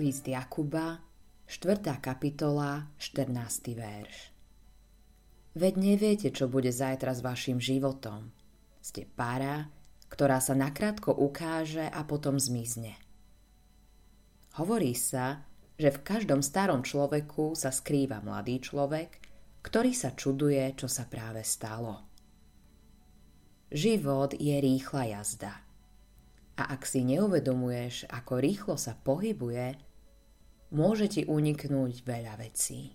List Jakuba, 4. kapitola, 14. verš. Veď neviete, čo bude zajtra s vašim životom. Ste para, ktorá sa nakrátko ukáže a potom zmizne. Hovorí sa, že v každom starom človeku sa skrýva mladý človek, ktorý sa čuduje, čo sa práve stalo. Život je rýchla jazda. A ak si neuvedomuješ, ako rýchlo sa pohybuje, môže ti uniknúť veľa vecí.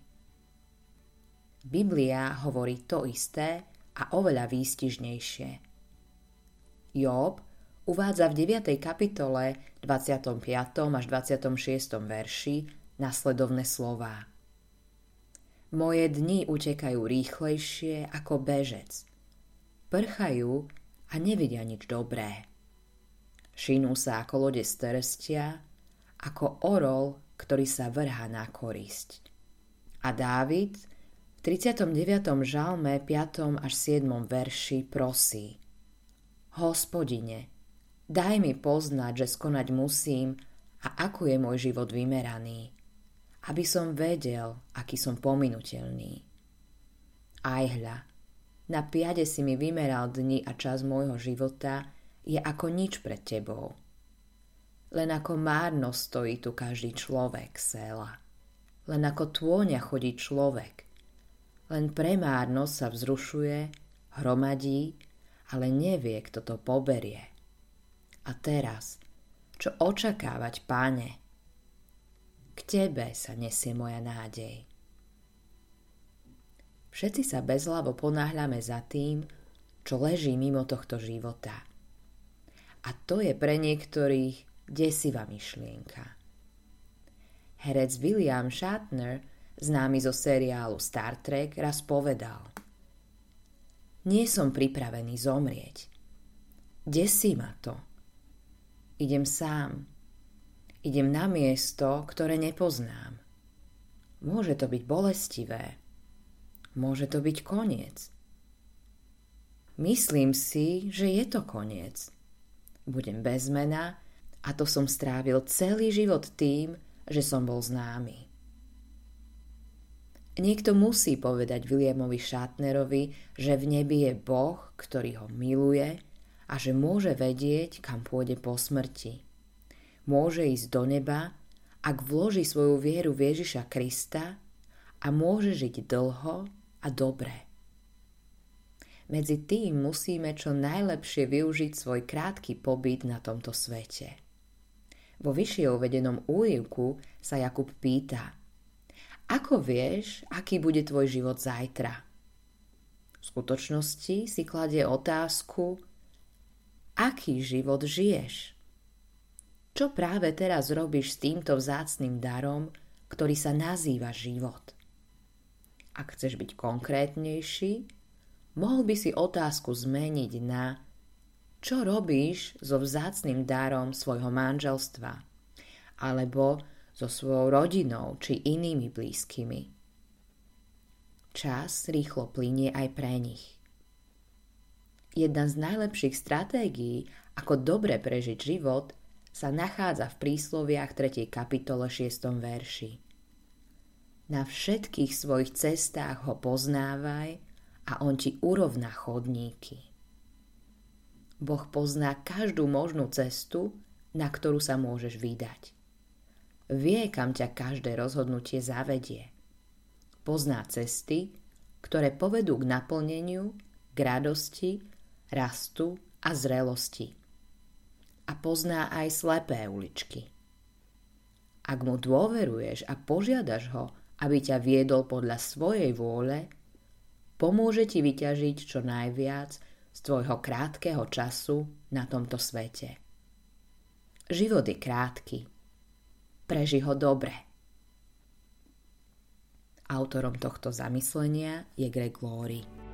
Biblia hovorí to isté a oveľa výstižnejšie. Job uvádza v 9. kapitole 25. až 26. verši nasledovné slová. Moje dni utekajú rýchlejšie ako bežec. Prchajú a nevidia nič dobré. Šinú sa ako lode z trstia, ako orol, ktorý sa vrhá na korisť. A Dávid v 39. žalme 5. až 7. verši prosí: Hospodine, daj mi poznať, že skonať musím a ako je môj život vymeraný, aby som vedel, aký som pominuteľný. Aj hľa, na piade si mi vymeral dni a čas môjho života je ako nič pred tebou. Len ako márnosť stojí tu každý človek, Séla. Len ako tôňa chodí človek. Len pre márnosť sa vzrušuje, hromadí, ale nevie, kto to poberie. A teraz, čo očakávať, Páne? K tebe sa nesie moja nádej. Všetci sa bezhlavo ponáhľame za tým, čo leží mimo tohto života. A to je pre niektorých desivá myšlienka. Herec William Shatner, známy zo seriálu Star Trek, raz povedal: Nie som pripravený zomrieť. Desí ma to. Idem sám. Idem na miesto, ktoré nepoznám. Môže to byť bolestivé. Môže to byť koniec. Myslím si, že je to koniec. Budem bez mena a to som strávil celý život tým, že som bol známy. Niekto musí povedať Williamovi Shatnerovi, že v nebi je Boh, ktorý ho miluje a že môže vedieť, kam pôjde po smrti. Môže ísť do neba, ak vloží svoju vieru v Ježiša Krista a môže žiť dlho a dobre. Medzi tým musíme čo najlepšie využiť svoj krátky pobyt na tomto svete. Vo vyššie uvedenom úryvku sa Jakub pýta: Ako vieš, aký bude tvoj život zajtra? V skutočnosti si kladie otázku: Aký život žiješ? Čo práve teraz robíš s týmto vzácnym darom, ktorý sa nazýva život? Ak chceš byť konkrétnejší, mohol by si otázku zmeniť na: Čo robíš so vzácnym darom svojho manželstva? Alebo so svojou rodinou či inými blízkymi? Čas rýchlo plynie aj pre nich. Jedna z najlepších stratégií, ako dobre prežiť život, sa nachádza v prísloviach 3. kapitole 6. verši. Na všetkých svojich cestách ho poznávaj a on ti urovná chodníky. Boh pozná každú možnú cestu, na ktorú sa môžeš vydať. Vie, kam ťa každé rozhodnutie zavedie. Pozná cesty, ktoré povedú k naplneniu, k radosti, rastu a zrelosti. A pozná aj slepé uličky. Ak mu dôveruješ a požiadaš ho, aby ťa viedol podľa svojej vôle, pomôže ti vyťažiť čo najviac z tvojho krátkeho času na tomto svete. Život je krátky. Preži ho dobre. Autorom tohto zamyslenia je Greg Laurie.